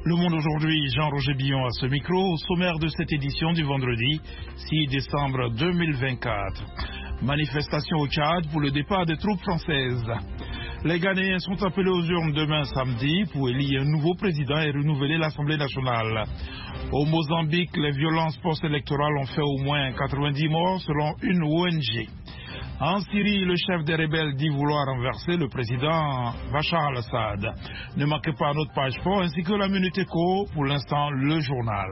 Le Monde aujourd'hui, Jean-Roger Billon à ce micro, au sommaire de cette édition du vendredi 6 décembre 2024. Manifestation au Tchad pour le départ des troupes françaises. Les Ghanéens sont appelés aux urnes demain samedi pour élire un nouveau président et renouveler l'Assemblée nationale. Au Mozambique, les violences post-électorales ont fait au moins 90 morts selon une ONG. En Syrie, le chef des rebelles dit vouloir renverser le président Bachar al-Assad. Ne manquez pas notre page sport ainsi que la Minute Éco, pour l'instant le journal.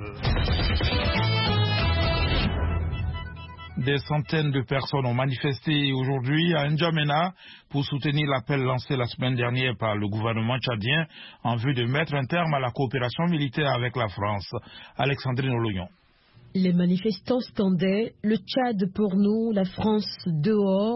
Des centaines de personnes ont manifesté aujourd'hui à N'Djamena pour soutenir l'appel lancé la semaine dernière par le gouvernement tchadien en vue de mettre un terme à la coopération militaire avec la France. Alexandrine Oloyon. Les manifestants scandaient « Le Tchad pour nous, la France dehors »,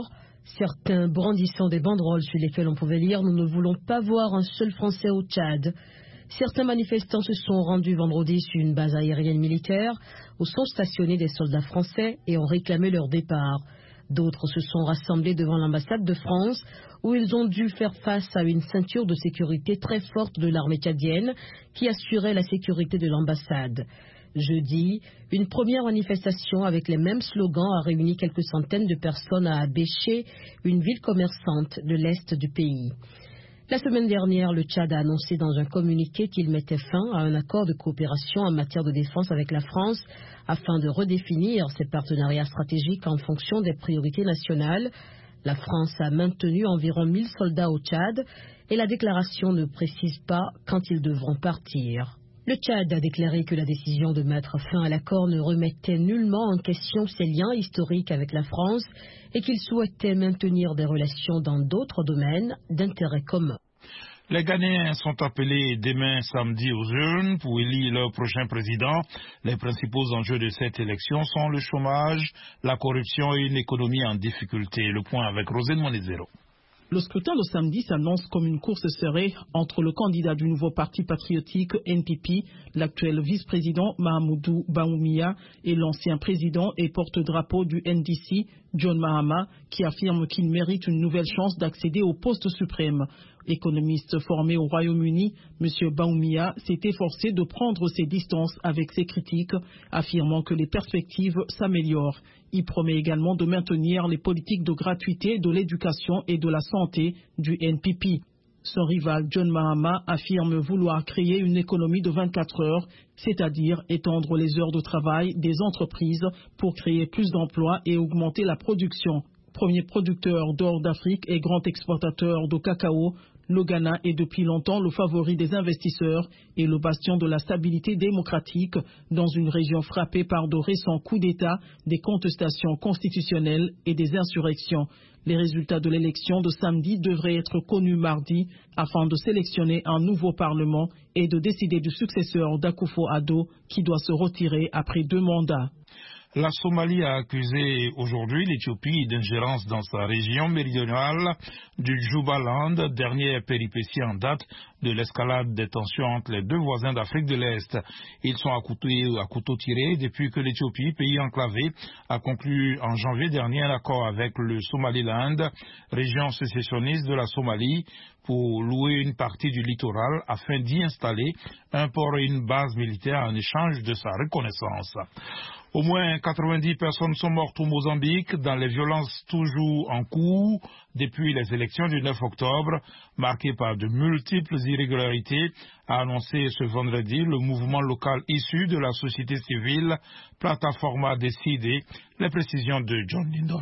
certains brandissant des banderoles sur lesquelles on pouvait lire « Nous ne voulons pas voir un seul Français au Tchad ». Certains manifestants se sont rendus vendredi sur une base aérienne militaire où sont stationnés des soldats français et ont réclamé leur départ. D'autres se sont rassemblés devant l'ambassade de France où ils ont dû faire face à une ceinture de sécurité très forte de l'armée tchadienne qui assurait la sécurité de l'ambassade. Jeudi, une première manifestation avec les mêmes slogans a réuni quelques centaines de personnes à Abéché, une ville commerçante de l'est du pays. La semaine dernière, le Tchad a annoncé dans un communiqué qu'il mettait fin à un accord de coopération en matière de défense avec la France afin de redéfinir ses partenariats stratégiques en fonction des priorités nationales. La France a maintenu environ 1000 soldats au Tchad et la déclaration ne précise pas quand ils devront partir. Le Tchad a déclaré que la décision de mettre fin à l'accord ne remettait nullement en question ses liens historiques avec la France et qu'il souhaitait maintenir des relations dans d'autres domaines d'intérêt commun. Les Ghanéens sont appelés demain samedi aux urnes pour élire leur prochain président. Les principaux enjeux de cette élection sont le chômage, la corruption et une économie en difficulté. Le point avec Rosine Monizero. Le scrutin de samedi s'annonce comme une course serrée entre le candidat du nouveau parti patriotique NPP, l'actuel vice-président Mahamoudou Bawumia, et l'ancien président et porte-drapeau du NDC, John Mahama, qui affirme qu'il mérite une nouvelle chance d'accéder au poste suprême. Économiste formé au Royaume-Uni, M. Bawumia s'est efforcé de prendre ses distances avec ses critiques, affirmant que les perspectives s'améliorent. Il promet également de maintenir les politiques de gratuité de l'éducation et de la santé du NPP. Son rival John Mahama affirme vouloir créer une économie de 24 heures, c'est-à-dire étendre les heures de travail des entreprises pour créer plus d'emplois et augmenter la production. Premier producteur d'or d'Afrique et grand exportateur de cacao, le Ghana est depuis longtemps le favori des investisseurs et le bastion de la stabilité démocratique dans une région frappée par de récents coups d'État, des contestations constitutionnelles et des insurrections. Les résultats de l'élection de samedi devraient être connus mardi afin de sélectionner un nouveau parlement et de décider du successeur d'Akufo-Addo qui doit se retirer après 2 mandats. La Somalie a accusé aujourd'hui l'Éthiopie d'ingérence dans sa région méridionale du Jubaland, dernière péripétie en date de l'escalade des tensions entre les deux voisins d'Afrique de l'Est. Ils sont à couteau tiré depuis que l'Éthiopie, pays enclavé, a conclu en janvier dernier un accord avec le Somaliland, région sécessionniste de la Somalie, pour louer une partie du littoral afin d'y installer un port et une base militaire en échange de sa reconnaissance. Au moins 90 personnes sont mortes au Mozambique dans les violences toujours en cours depuis les élections du 9 octobre, marquées par de multiples irrégularités, a annoncé ce vendredi le mouvement local issu de la société civile Plataforma Décidée. Les précisions de John Lindon.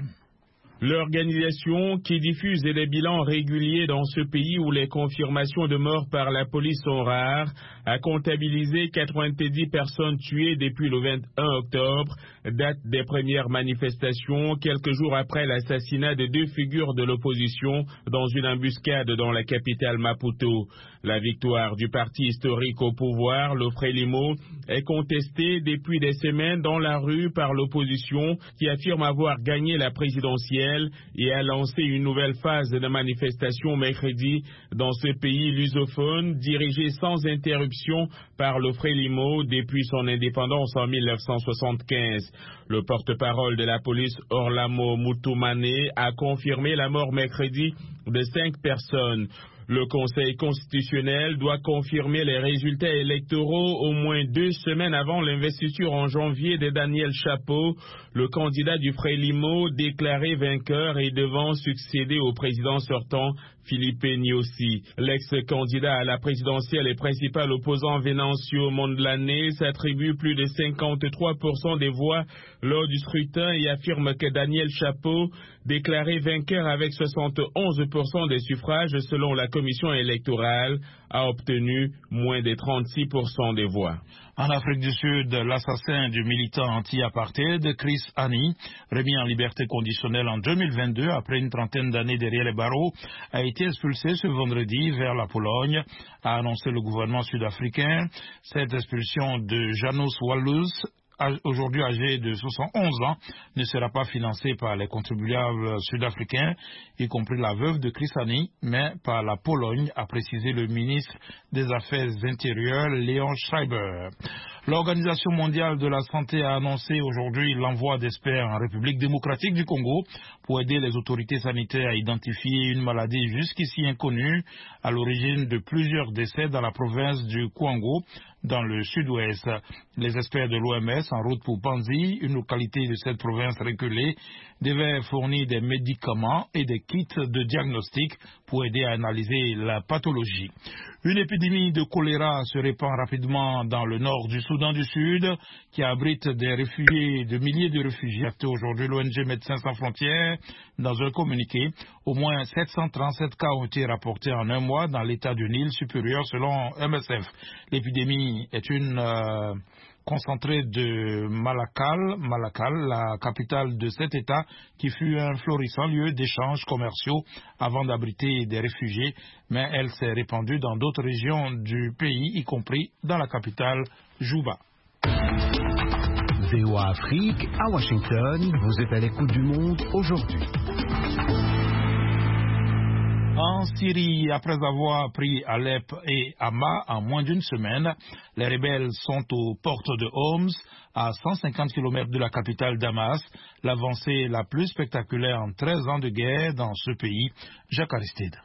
L'organisation, qui diffuse des bilans réguliers dans ce pays où les confirmations de mort par la police sont rares, a comptabilisé 90 personnes tuées depuis le 21 octobre, date des premières manifestations, quelques jours après l'assassinat de 2 figures de l'opposition dans une embuscade dans la capitale Maputo. La victoire du parti historique au pouvoir, le Frelimo, est contestée depuis des semaines dans la rue par l'opposition qui affirme avoir gagné la présidentielle et a lancé une nouvelle phase de manifestation mercredi dans ce pays lusophone dirigé sans interruption par le Frelimo depuis son indépendance en 1975. Le porte-parole de la police Orlamo Mutumane a confirmé la mort mercredi de 5 personnes. Le Conseil constitutionnel doit confirmer les résultats électoraux au moins 2 semaines avant l'investiture en janvier de Daniel Chapo, le candidat du Frélimo déclaré vainqueur et devant succéder au président sortant Philippe Nyusi. L'ex-candidat à la présidentielle et principal opposant Venancio Mondlane s'attribue plus de 53% des voix lors du scrutin et affirme que Daniel Chapo, déclaré vainqueur avec 71% des suffrages selon la commission électorale, a obtenu moins de 36% des voix. En Afrique du Sud, l'assassin du militant anti-apartheid, Chris Hani, remis en liberté conditionnelle en 2022 après une trentaine d'années derrière les barreaux, a été expulsé ce vendredi vers la Pologne, a annoncé le gouvernement sud-africain. Cette expulsion de Janos Wallus, aujourd'hui âgé de 71 ans, ne sera pas financée par les contribuables sud-africains, y compris la veuve de Chris Hani, mais par la Pologne, a précisé le ministre des Affaires intérieures, Leon Schreiber. L'Organisation mondiale de la santé a annoncé aujourd'hui l'envoi d'experts en République démocratique du Congo pour aider les autorités sanitaires à identifier une maladie jusqu'ici inconnue à l'origine de plusieurs décès dans la province du Kwango, dans le sud-ouest. Les experts de l'OMS, en route pour Panzi, une localité de cette province reculée, devaient fournir des médicaments et des kits de diagnostic pour aider à analyser la pathologie. Une épidémie de choléra se répand rapidement dans le nord du Soudan du Sud, qui abrite des réfugiés, de milliers de réfugiés. Aujourd'hui, l'ONG Médecins sans frontières, dans un communiqué, au moins 737 cas ont été rapportés en un mois dans l'état du Nil supérieur selon MSF. L'épidémie est une concentrée de Malakal, la capitale de cet État, qui fut un florissant lieu d'échanges commerciaux avant d'abriter des réfugiés, mais elle s'est répandue dans d'autres régions du pays, y compris dans la capitale, Juba. VOA Afrique, à Washington, vous êtes à l'écoute du monde aujourd'hui. En Syrie, après avoir pris Alep et Hama en moins d'une semaine, les rebelles sont aux portes de Homs, à 150 km de la capitale Damas, l'avancée la plus spectaculaire en 13 ans de guerre dans ce pays. Jacques Aristide.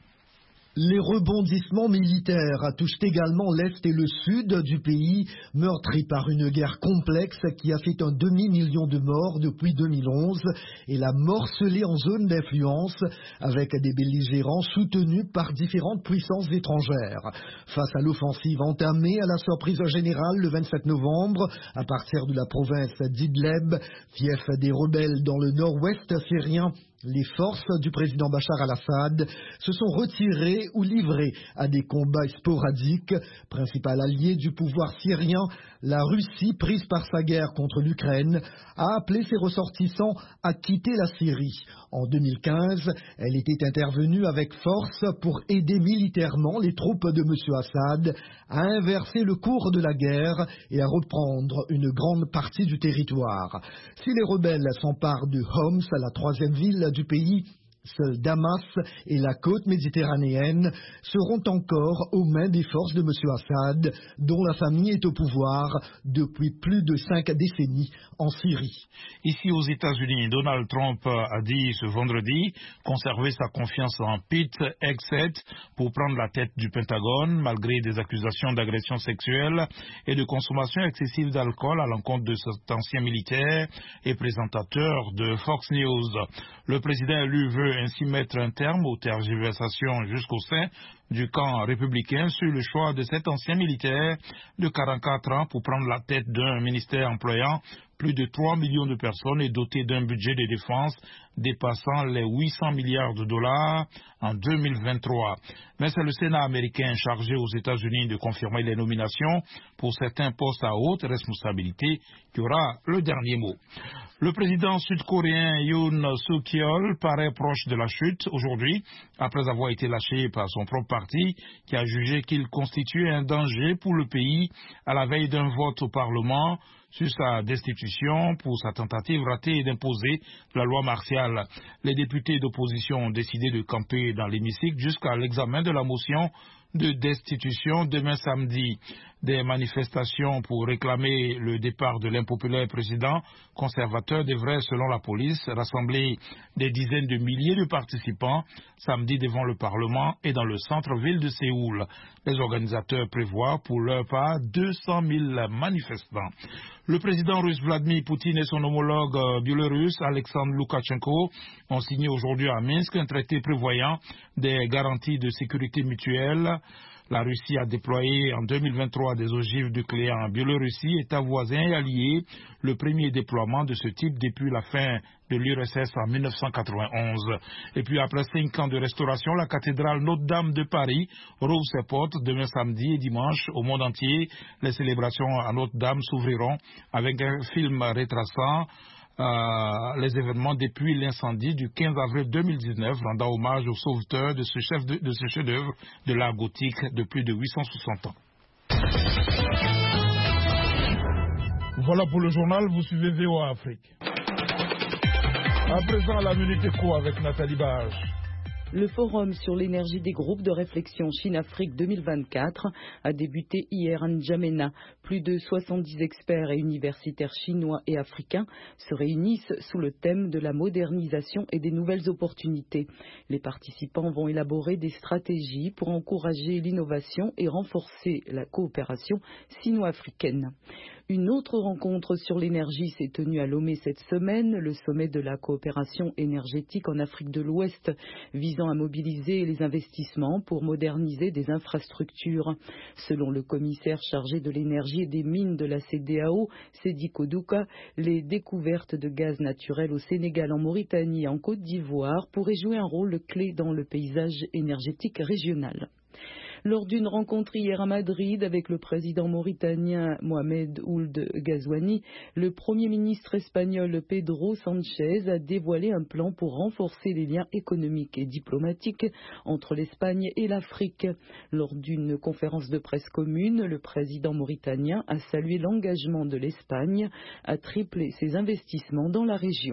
Les rebondissements militaires touchent également l'Est et le Sud du pays, meurtri par une guerre complexe qui a fait un demi-million de morts depuis 2011 et l'a morcelé en zone d'influence avec des belligérants soutenus par différentes puissances étrangères. Face à l'offensive entamée à la surprise générale le 27 novembre à partir de la province d'Idleb, fief des rebelles dans le nord-ouest syrien, les forces du président Bachar al-Assad se sont retirées ou livrées à des combats sporadiques. Principal allié du pouvoir syrien, la Russie, prise par sa guerre contre l'Ukraine, a appelé ses ressortissants à quitter la Syrie. En 2015, elle était intervenue avec force pour aider militairement les troupes de M. Assad à inverser le cours de la guerre et à reprendre une grande partie du territoire. Si les rebelles s'emparent de Homs, la troisième ville du pays, seul Damas et la côte méditerranéenne seront encore aux mains des forces de M. Assad, dont la famille est au pouvoir depuis plus de 5 décennies en Syrie. Ici aux États-Unis, Donald Trump a dit ce vendredi conserver sa confiance en Pete Hegseth pour prendre la tête du Pentagone, malgré des accusations d'agression sexuelle et de consommation excessive d'alcool à l'encontre de cet ancien militaire et présentateur de Fox News. Le président élu veut ainsi mettre un terme aux tergiversations jusqu'au sein du camp républicain sur le choix de cet ancien militaire de 44 ans pour prendre la tête d'un ministère employant plus de 3 millions de personnes et doté d'un budget de défense dépassant les 800 milliards de dollars en 2023. Mais c'est le Sénat américain chargé aux États-Unis de confirmer les nominations pour certains postes à haute responsabilité qui aura le dernier mot. Le président sud-coréen Yoon Suk-yeol paraît proche de la chute aujourd'hui, après avoir été lâché par son propre parti, qui a jugé qu'il constituait un danger pour le pays à la veille d'un vote au Parlement sur sa destitution pour sa tentative ratée d'imposer la loi martiale. Les députés d'opposition ont décidé de camper dans l'hémicycle jusqu'à l'examen de la motion de destitution demain samedi. Des manifestations pour réclamer le départ de l'impopulaire président conservateur devraient, selon la police, rassembler des dizaines de milliers de participants samedi devant le Parlement et dans le centre-ville de Séoul. Les organisateurs prévoient pour leur part 200 000 manifestants. Le président russe Vladimir Poutine et son homologue biélorusse Alexandre Loukachenko ont signé aujourd'hui à Minsk un traité prévoyant des garanties de sécurité mutuelle. La Russie a déployé en 2023 des ogives nucléaires en Biélorussie, État voisin et allié, le premier déploiement de ce type depuis la fin de l'URSS en 1991. Et puis après 5 ans de restauration, la cathédrale Notre-Dame de Paris rouvre ses portes demain samedi et dimanche au monde entier. Les célébrations à Notre-Dame s'ouvriront avec un film retraçant les événements depuis l'incendie du 15 avril 2019, rendant hommage aux sauveteurs de ce chef-d'œuvre de l'art gothique de plus de 860 ans. Voilà pour le journal, vous suivez VOA Afrique. À présent, la Minute Éco avec Nathalie Barge. Le forum sur l'énergie des groupes de réflexion Chine-Afrique 2024 a débuté hier à N'Djamena. Plus de 70 experts et universitaires chinois et africains se réunissent sous le thème de la modernisation et des nouvelles opportunités. Les participants vont élaborer des stratégies pour encourager l'innovation et renforcer la coopération sino-africaine. Une autre rencontre sur l'énergie s'est tenue à Lomé cette semaine, le sommet de la coopération énergétique en Afrique de l'Ouest, visant à mobiliser les investissements pour moderniser des infrastructures. Selon le commissaire chargé de l'énergie et des mines de la CEDEAO, Sedi Kodouka, les découvertes de gaz naturel au Sénégal, en Mauritanie et en Côte d'Ivoire pourraient jouer un rôle clé dans le paysage énergétique régional. Lors d'une rencontre hier à Madrid avec le président mauritanien Mohamed Ould Ghazouani, le premier ministre espagnol Pedro Sanchez a dévoilé un plan pour renforcer les liens économiques et diplomatiques entre l'Espagne et l'Afrique. Lors d'une conférence de presse commune, le président mauritanien a salué l'engagement de l'Espagne à tripler ses investissements dans la région.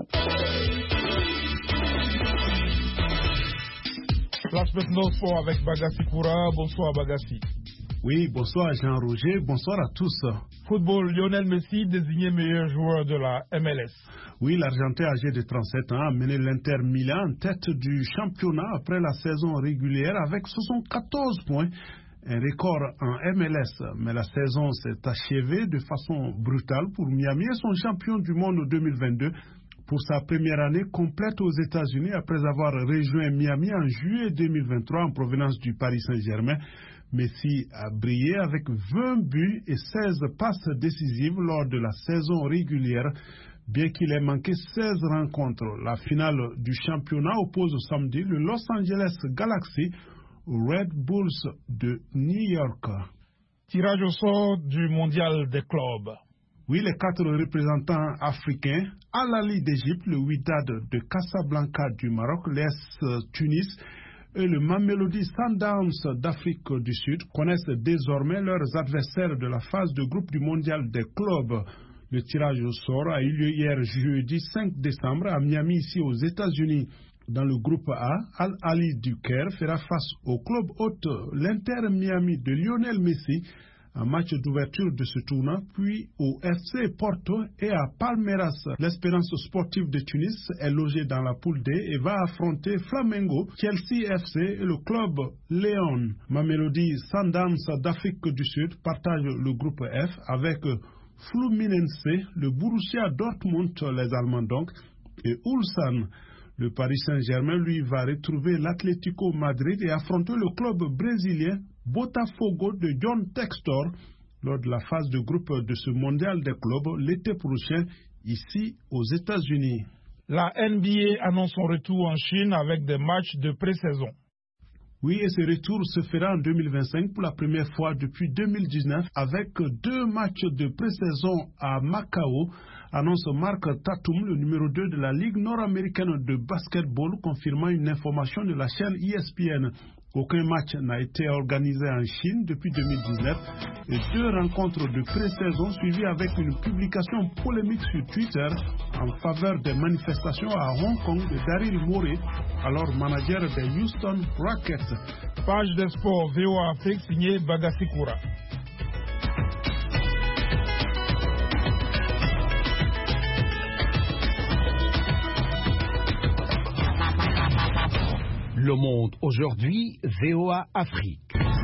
Place maintenant au sport avec Bagassi Koura. Bonsoir Bagassi. Oui, bonsoir Jean-Roger, bonsoir à tous. Football, Lionel Messi désigné meilleur joueur de la MLS. Oui, l'Argentin âgé de 37 ans a mené l'Inter Milan en tête du championnat après la saison régulière avec 74 points. Un record en MLS, mais la saison s'est achevée de façon brutale pour Miami et son champion du monde 2022. Pour sa première année complète aux États-Unis après avoir rejoint Miami en juillet 2023 en provenance du Paris Saint-Germain. Messi a brillé avec 20 buts et 16 passes décisives lors de la saison régulière, bien qu'il ait manqué 16 rencontres. La finale du championnat oppose samedi le Los Angeles Galaxy aux Red Bulls de New York. Tirage au sort du mondial des clubs. Oui, les 4 représentants africains, Al Ahly d'Égypte, le Wydad de Casablanca du Maroc, l'AS Tunis et le Mamelodi Sundowns d'Afrique du Sud connaissent désormais leurs adversaires de la phase de groupe du mondial des clubs. Le tirage au sort a eu lieu hier jeudi 5 décembre à Miami, ici aux États-Unis. Dans le groupe A, Al Ahly du Caire fera face au club hôte, l'Inter Miami de Lionel Messi, un match d'ouverture de ce tournoi, puis au FC Porto et à Palmeiras. L'Espérance sportive de Tunis est logée dans la poule D et va affronter Flamengo, Chelsea FC et le club Léon. Mamelodi Sundowns d'Afrique du Sud partage le groupe F avec Fluminense, le Borussia Dortmund, les Allemands donc, et Ulsan. Le Paris Saint-Germain, lui, va retrouver l'Atlético Madrid et affronter le club brésilien Botafogo de John Textor lors de la phase de groupe de ce mondial des clubs l'été prochain ici aux États-Unis. La NBA annonce son retour en Chine avec des matchs de pré-saison. Oui, et ce retour se fera en 2025 pour la première fois depuis 2019 avec 2 matchs de pré-saison à Macao, annonce Mark Tatum, le numéro 2 de la Ligue nord-américaine de basketball, confirmant une information de la chaîne ESPN. Aucun match n'a été organisé en Chine depuis 2019 et 2 rencontres de pré-saison suivies avec une publication polémique sur Twitter en faveur des manifestations à Hong Kong de Daryl Morey, alors manager des Houston Rockets. Page des sports VOA Afrique signée Bagassi Koura. Le Monde aujourd'hui, VOA Afrique.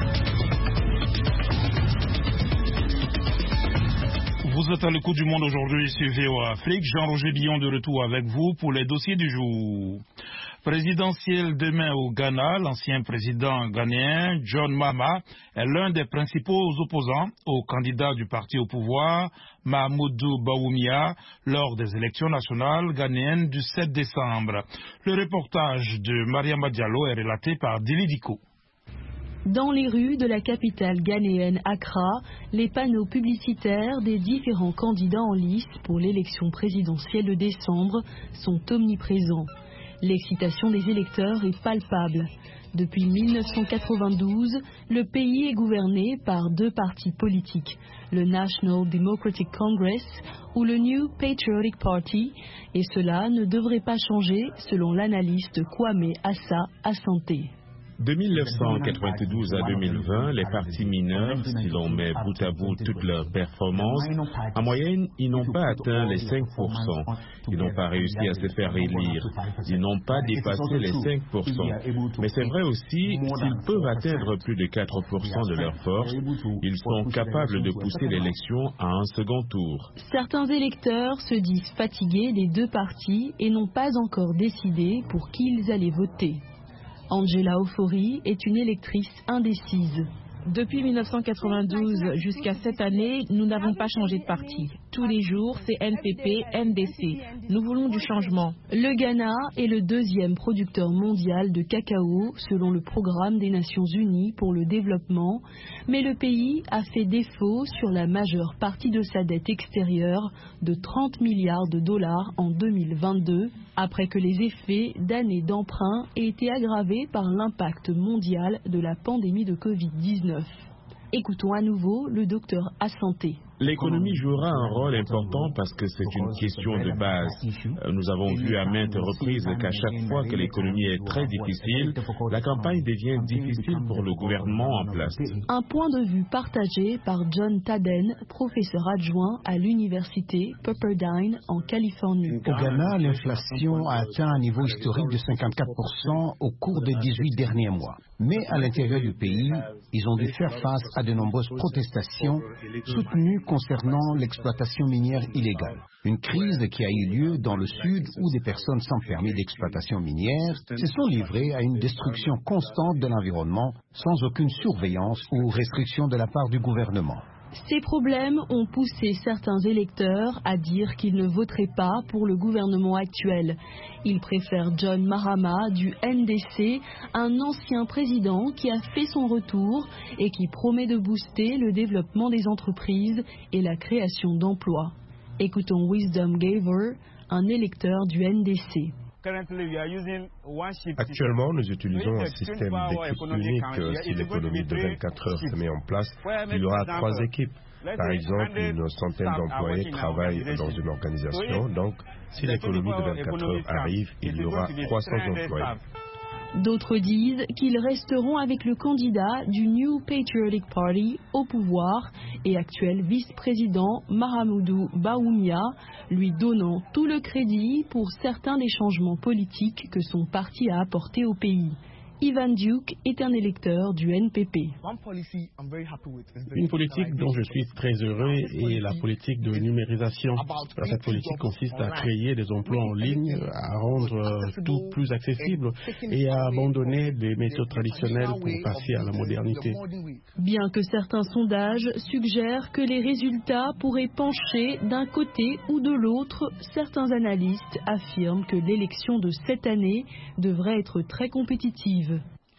Vous êtes à l'écoute du Monde aujourd'hui sur VOA Afrique. Jean-Roger Billon de retour avec vous pour les dossiers du jour. Présidentiel demain au Ghana, l'ancien président ghanéen John Mahama est l'un des principaux opposants au candidat du parti au pouvoir, Mahamudu Bawumia, lors des élections nationales ghanéennes du 7 décembre. Le reportage de Mariama Diallo est relaté par Dili Diko. Dans les rues de la capitale ghanéenne Accra, les panneaux publicitaires des différents candidats en lice pour l'élection présidentielle de décembre sont omniprésents. L'excitation des électeurs est palpable. Depuis 1992, le pays est gouverné par 2 partis politiques, le National Democratic Congress ou le New Patriotic Party, et cela ne devrait pas changer selon l'analyste Kwame Assa Asante. De 1992 à 2020, les partis mineurs, si l'on met bout à bout toutes leurs performances, en moyenne, ils n'ont pas atteint les 5%. Ils n'ont pas réussi à se faire élire. Ils n'ont pas dépassé les 5%. Mais c'est vrai aussi, s'ils peuvent atteindre plus de 4% de leur force, ils sont capables de pousser l'élection à un second tour. Certains électeurs se disent fatigués des 2 partis et n'ont pas encore décidé pour qui ils allaient voter. Angela Ofori est une électrice indécise. Depuis 1992 jusqu'à cette année, nous n'avons pas changé de parti. Tous les jours, c'est NPP, NDC. Nous voulons du changement. Le Ghana est le 2e producteur mondial de cacao selon le programme des Nations Unies pour le développement, mais le pays a fait défaut sur la majeure partie de sa dette extérieure de 30 milliards de dollars en 2022, après que les effets d'années d'emprunt aient été aggravés par l'impact mondial de la pandémie de Covid-19. Écoutons à nouveau le docteur Asante. L'économie jouera un rôle important parce que c'est une question de base. Nous avons vu à maintes reprises qu'à chaque fois que l'économie est très difficile, la campagne devient difficile pour le gouvernement en place. Un point de vue partagé par John Taden, professeur adjoint à l'université Pepperdine en Californie. Au Ghana, l'inflation a atteint un niveau historique de 54% au cours des 18 derniers mois. Mais à l'intérieur du pays, ils ont dû faire face à de nombreuses protestations soutenues concernant l'exploitation minière illégale. Une crise qui a eu lieu dans le sud où des personnes sans permis d'exploitation minière se sont livrées à une destruction constante de l'environnement sans aucune surveillance ou restriction de la part du gouvernement. Ces problèmes ont poussé certains électeurs à dire qu'ils ne voteraient pas pour le gouvernement actuel. Ils préfèrent John Mahama du NDC, un ancien président qui a fait son retour et qui promet de booster le développement des entreprises et la création d'emplois. Écoutons Wisdom Gaver, un électeur du NDC. Actuellement, nous utilisons un système d'équipe unique. Si l'économie de 24 heures se met en place, il y aura 3 équipes. Par exemple, une centaine d'employés travaillent dans une organisation. Donc, si l'économie de 24 heures arrive, il y aura 300 employés. D'autres disent qu'ils resteront avec le candidat du New Patriotic Party au pouvoir et actuel vice-président Mahamudu Bawumia, lui donnant tout le crédit pour certains des changements politiques que son parti a apportés au pays. Ivan Duke est un électeur du NPP. Une politique dont je suis très heureux est la politique de numérisation. Cette politique consiste à créer des emplois en ligne, à rendre tout plus accessible et à abandonner des méthodes traditionnelles pour passer à la modernité. Bien que certains sondages suggèrent que les résultats pourraient pencher d'un côté ou de l'autre, certains analystes affirment que l'élection de cette année devrait être très compétitive.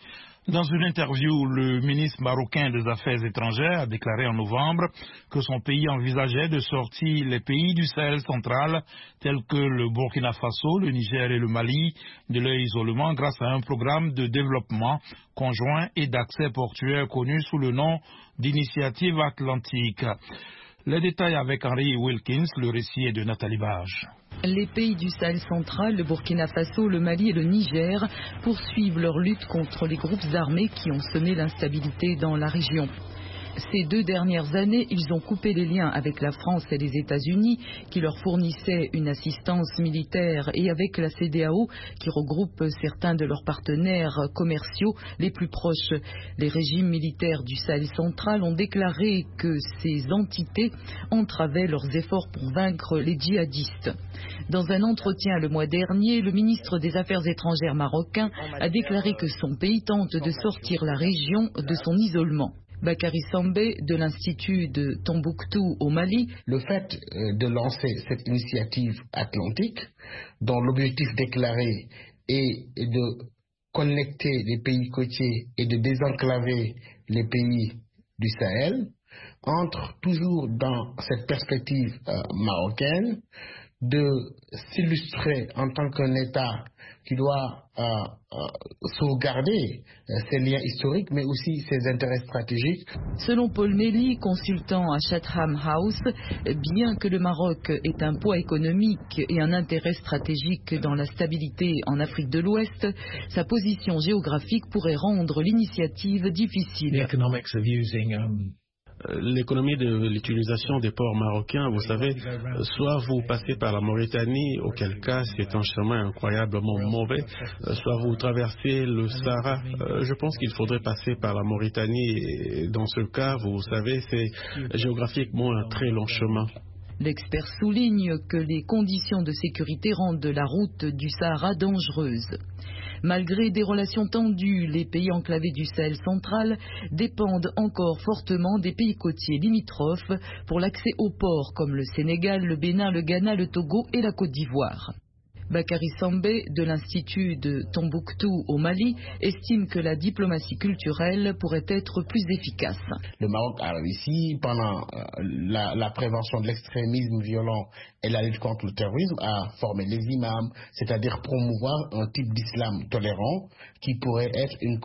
Dans une interview, le ministre marocain des Affaires étrangères a déclaré en novembre que son pays envisageait de sortir les pays du Sahel central, tels que le Burkina Faso, le Niger et le Mali, de leur isolement grâce à un programme de développement conjoint et d'accès portuaire connu sous le nom d'Initiative Atlantique. Les détails avec Henry Wilkins, le récit est de Nathalie Bage. Les pays du Sahel central, le Burkina Faso, le Mali et le Niger poursuivent leur lutte contre les groupes armés qui ont semé l'instabilité dans la région. Ces 2 dernières années, ils ont coupé les liens avec la France et les États-Unis qui leur fournissaient une assistance militaire et avec la CEDEAO qui regroupe certains de leurs partenaires commerciaux les plus proches. Les régimes militaires du Sahel central ont déclaré que ces entités entravaient leurs efforts pour vaincre les djihadistes. Dans un entretien le mois dernier, le ministre des Affaires étrangères marocain a déclaré que son pays tente de sortir la région de son isolement. Bakary Sambé de l'Institut de Tombouctou au Mali. Le fait de lancer cette initiative atlantique, dont l'objectif déclaré est de connecter les pays côtiers et de désenclaver les pays du Sahel, entre toujours dans cette perspective marocaine de s'illustrer en tant qu'un État qui doit sauvegarder ses liens historiques, mais aussi ses intérêts stratégiques. Selon Paul Méli, consultant à Chatham House, bien que le Maroc ait un poids économique et un intérêt stratégique dans la stabilité en Afrique de l'Ouest, sa position géographique pourrait rendre l'initiative difficile. L'économie de l'utilisation des ports marocains, vous savez, soit vous passez par la Mauritanie, auquel cas c'est un chemin incroyablement mauvais, soit vous traversez le Sahara. Je pense qu'il faudrait passer par la Mauritanie et dans ce cas, vous savez, c'est géographiquement un très long chemin. L'expert souligne que les conditions de sécurité rendent la route du Sahara dangereuse. Malgré des relations tendues, les pays enclavés du Sahel central dépendent encore fortement des pays côtiers limitrophes pour l'accès aux ports comme le Sénégal, le Bénin, le Ghana, le Togo et la Côte d'Ivoire. Bakary Sambé de l'Institut de Tombouctou au Mali estime que la diplomatie culturelle pourrait être plus efficace. Le Maroc a réussi pendant la prévention de l'extrémisme violent et la lutte contre le terrorisme à former les imams, c'est-à-dire promouvoir un type d'islam tolérant qui pourrait être une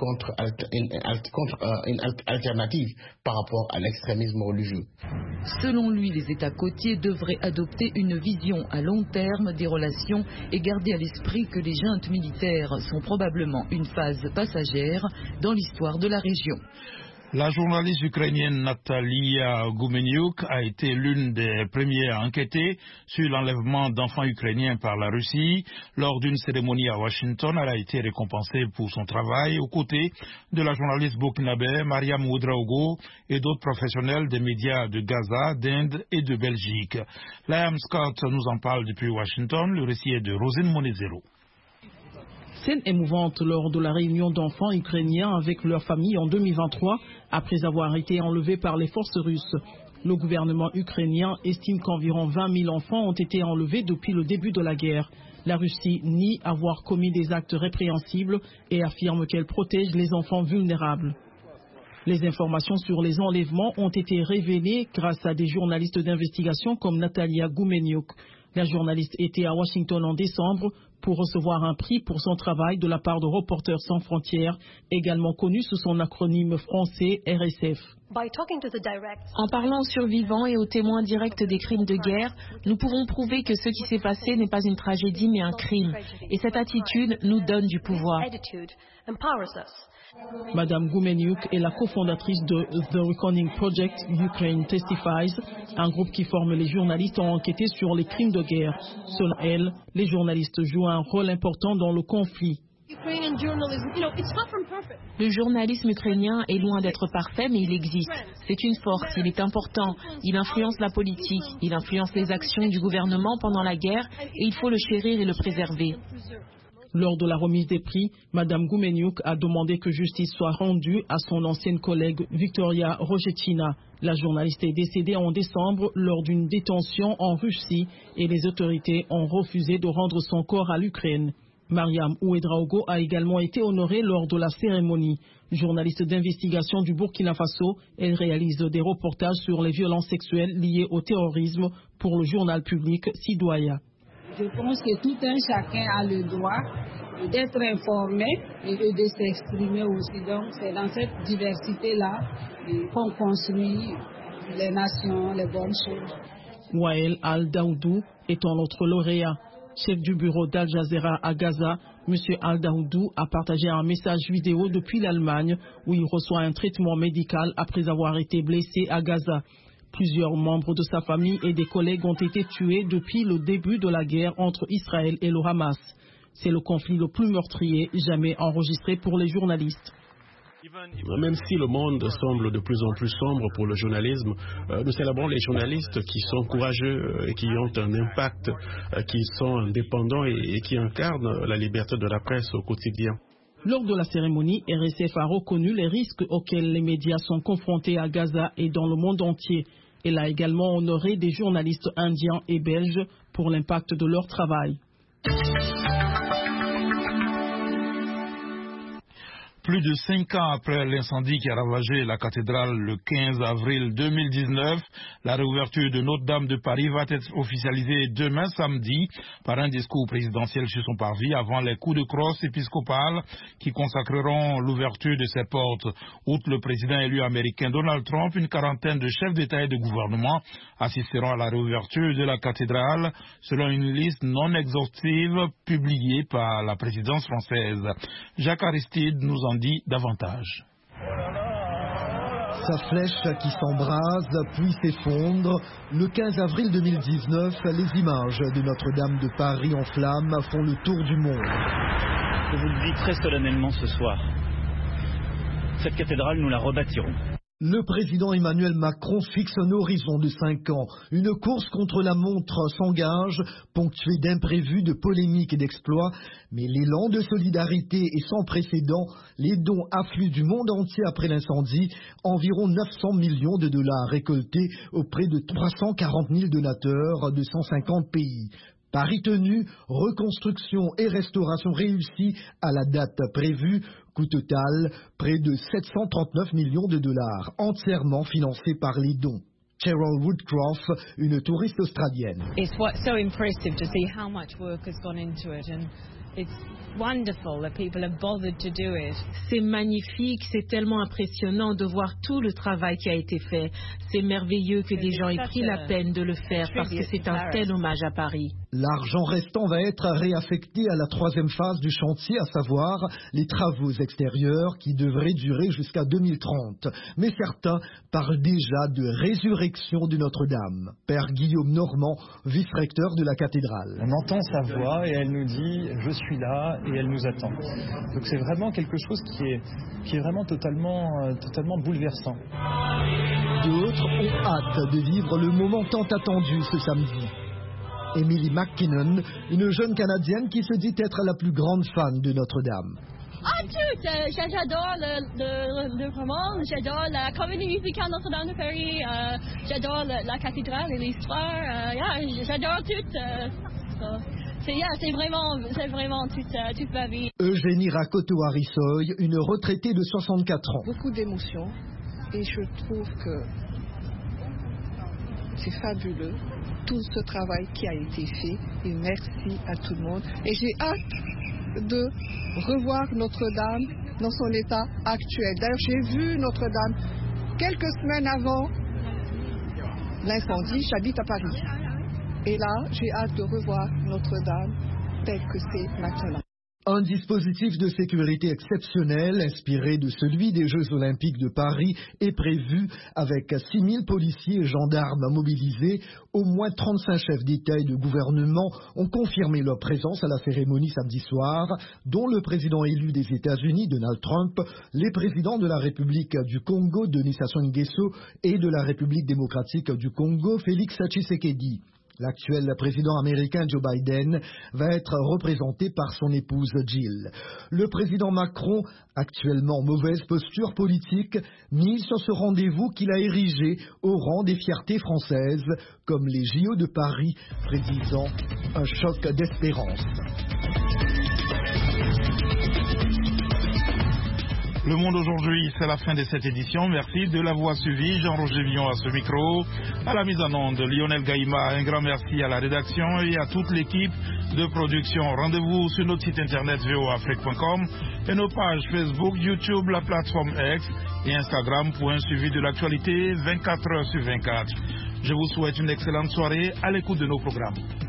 alternative par rapport à l'extrémisme religieux. Selon lui, les États côtiers devraient adopter une vision à long terme des relations et garder à l'esprit que les juntes militaires sont probablement une phase passagère dans l'histoire de la région. La journaliste ukrainienne Natalia Gumeniuk a été l'une des premières à enquêter sur l'enlèvement d'enfants ukrainiens par la Russie. Lors d'une cérémonie à Washington, elle a été récompensée pour son travail aux côtés de la journaliste burkinabé Mariam Ouedraogo et d'autres professionnels des médias de Gaza, d'Inde et de Belgique. Liam Scott nous en parle depuis Washington. Le récit est de Rosine Monezero. Scène émouvante lors de la réunion d'enfants ukrainiens avec leurs familles en 2023, après avoir été enlevés par les forces russes. Le gouvernement ukrainien estime qu'environ 20 000 enfants ont été enlevés depuis le début de la guerre. La Russie nie avoir commis des actes répréhensibles et affirme qu'elle protège les enfants vulnérables. Les informations sur les enlèvements ont été révélées grâce à des journalistes d'investigation comme Natalia Gumeniuk. La journaliste était à Washington en décembre pour recevoir un prix pour son travail de la part de Reporters sans frontières, également connu sous son acronyme français RSF. En parlant aux survivants et aux témoins directs des crimes de guerre, nous pouvons prouver que ce qui s'est passé n'est pas une tragédie mais un crime. Et cette attitude nous donne du pouvoir. Madame Gumeniuk est la cofondatrice de The Reckoning Project Ukraine Testifies, un groupe qui forme les journalistes à enquêter sur les crimes de guerre. Selon elle, les journalistes jouent un rôle important dans le conflit. Le journalisme ukrainien est loin d'être parfait, mais il existe. C'est une force, il est important. Il influence la politique, il influence les actions du gouvernement pendant la guerre et il faut le chérir et le préserver. Lors de la remise des prix, Mme Gumeniuk a demandé que justice soit rendue à son ancienne collègue Victoria Rojetina. La journaliste est décédée en décembre lors d'une détention en Russie et les autorités ont refusé de rendre son corps à l'Ukraine. Mariam Ouedraogo a également été honorée lors de la cérémonie. Journaliste d'investigation du Burkina Faso, elle réalise des reportages sur les violences sexuelles liées au terrorisme pour le journal public Sidoya. Je pense que tout un chacun a le droit d'être informé et de s'exprimer aussi. Donc c'est dans cette diversité-là qu'on construit les nations, les bonnes choses. Wael Al-Daoudou est un autre lauréat. Chef du bureau d'Al Jazeera à Gaza, M. Al-Daoudou a partagé un message vidéo depuis l'Allemagne où il reçoit un traitement médical après avoir été blessé à Gaza. Plusieurs membres de sa famille et des collègues ont été tués depuis le début de la guerre entre Israël et le Hamas. C'est le conflit le plus meurtrier jamais enregistré pour les journalistes. Même si le monde semble de plus en plus sombre pour le journalisme, nous célébrons les journalistes qui sont courageux et qui ont un impact, qui sont indépendants et qui incarnent la liberté de la presse au quotidien. Lors de la cérémonie, RSF a reconnu les risques auxquels les médias sont confrontés à Gaza et dans le monde entier. Elle a également honoré des journalistes indiens et belges pour l'impact de leur travail. Plus de 5 ans après l'incendie qui a ravagé la cathédrale le 15 avril 2019, la réouverture de Notre-Dame de Paris va être officialisée demain samedi par un discours présidentiel sur son parvis avant les coups de crosse épiscopales qui consacreront l'ouverture de ses portes. Outre le président élu américain Donald Trump, une quarantaine de chefs d'État et de gouvernement assisteront à la réouverture de la cathédrale selon une liste non exhaustive publiée par la présidence française. Jacques Aristide nous en dit davantage. Sa flèche qui s'embrase puis s'effondre. Le 15 avril 2019, les images de Notre-Dame de Paris en flammes font le tour du monde. Je vous le dis très solennellement ce soir. Cette cathédrale, nous la rebâtirons. Le président Emmanuel Macron fixe un horizon de 5 ans. Une course contre la montre s'engage, ponctuée d'imprévus, de polémiques et d'exploits. Mais l'élan de solidarité est sans précédent. Les dons affluent du monde entier après l'incendie. Environ 900 millions de dollars récoltés auprès de 340 000 donateurs de 150 pays. Paris tenu, reconstruction et restauration réussie à la date prévue. Coût total, près de 739 millions de dollars, entièrement financés par les dons. Cheryl Woodcroft, une touriste australienne. It's so impressive to see how much work has gone into it and it's wonderful that people have bothered to do it. C'est magnifique, c'est tellement impressionnant de voir tout le travail qui a été fait. C'est merveilleux que des gens aient pris la peine de le faire parce que c'est un tel hommage à Paris. L'argent restant va être réaffecté à la 3e phase du chantier, à savoir les travaux extérieurs qui devraient durer jusqu'à 2030. Mais certains parlent déjà de résurrection de Notre-Dame. Père Guillaume Normand, vice-recteur de la cathédrale. On entend sa voix et elle nous dit « je suis là » et elle nous attend. Donc c'est vraiment quelque chose qui est vraiment totalement bouleversant. D'autres ont hâte de vivre le moment tant attendu ce samedi. Emily McKinnon, une jeune Canadienne qui se dit être la plus grande fan de Notre-Dame. Ah, tout! J'adore le roman, j'adore la comédie musicale Notre-Dame de Paris, j'adore la cathédrale et l'histoire, j'adore tout. C'est vraiment toute ma vie. Eugénie Rakoto-Harisoy, une retraitée de 64 ans. Beaucoup d'émotions et je trouve que c'est fabuleux tout ce travail qui a été fait et merci à tout le monde. Et j'ai hâte de revoir Notre-Dame dans son état actuel. D'ailleurs, j'ai vu Notre-Dame quelques semaines avant l'incendie. J'habite à Paris. Et là, j'ai hâte de revoir Notre-Dame telle que c'est maintenant. Un dispositif de sécurité exceptionnel, inspiré de celui des Jeux Olympiques de Paris, est prévu avec 6 000 policiers et gendarmes mobilisés. Au moins 35 chefs d'État et de gouvernement ont confirmé leur présence à la cérémonie samedi soir, dont le président élu des États-Unis, Donald Trump, les présidents de la République du Congo, Denis Sassou Nguesso, et de la République démocratique du Congo, Félix Tshisekedi. L'actuel président américain Joe Biden va être représenté par son épouse Jill. Le président Macron, actuellement en mauvaise posture politique, mise sur ce rendez-vous qu'il a érigé au rang des fiertés françaises, comme les JO de Paris, prédisant un choc d'espérance. Le Monde aujourd'hui, c'est la fin de cette édition. Merci de l'avoir suivi. Jean-Roger Villon à ce micro. À la mise en onde, Lionel Gaïma. Un grand merci à la rédaction et à toute l'équipe de production. Rendez-vous sur notre site internet voafrique.com et nos pages Facebook, YouTube, la plateforme X et Instagram pour un suivi de l'actualité 24 heures sur 24. Je vous souhaite une excellente soirée à l'écoute de nos programmes.